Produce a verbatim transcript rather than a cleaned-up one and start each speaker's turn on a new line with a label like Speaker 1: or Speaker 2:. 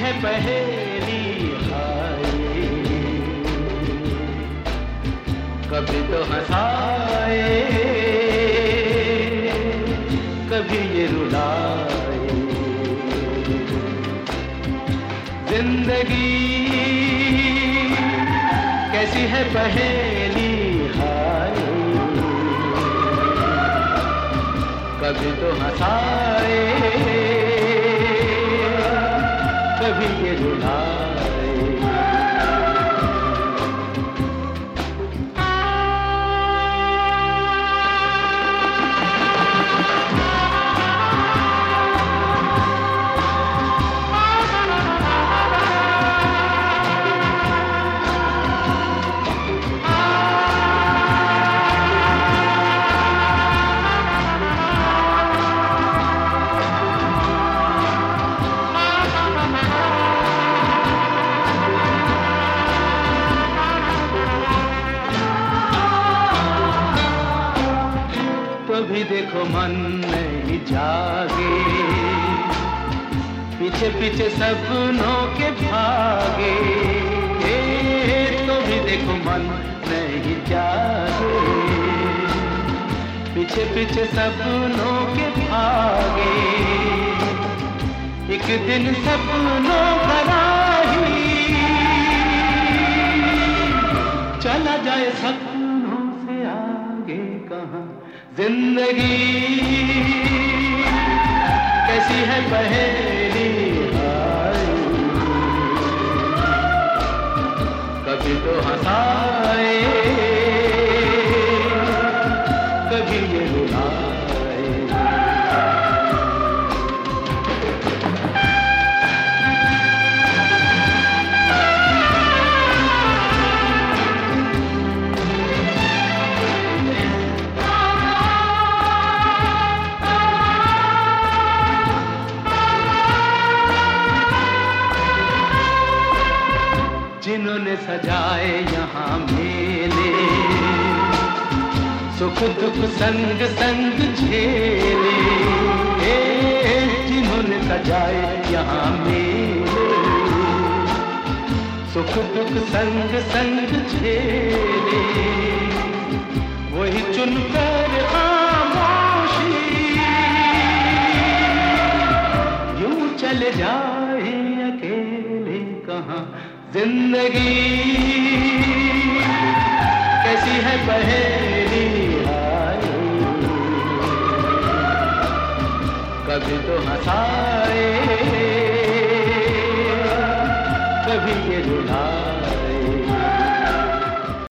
Speaker 1: है पहेली हाय, कभी तो हंसाए कभी ये रुलाए। जिंदगी कैसी है पहेली हाय, कभी तो हंसाए कभी ये रुलाए। भी देखो मन नहीं जागे, पीछे पीछे सपनों के भागे। तो भी देखो मन नहीं जागे, पीछे पीछे सपनों के भागे। एक दिन सपनों का राही चला जाए सपनों से आगे कहाँ। जिंदगी कैसी है पहेली हाय, कभी तो हंसाए कभी ये रुलाए। जिन्होंने सजाए यहाँ मेले, सुख दुख संग संग झेले। जिन्होंने सजाए यहाँ मेले, सुख दुख संग संग झेले। वही चुनकर खामोशी यूं चले जाए अकेले कहाँ। जिंदगी कैसी है पहेली हाय, कभी तो हंसाए कभी ये रुलाए।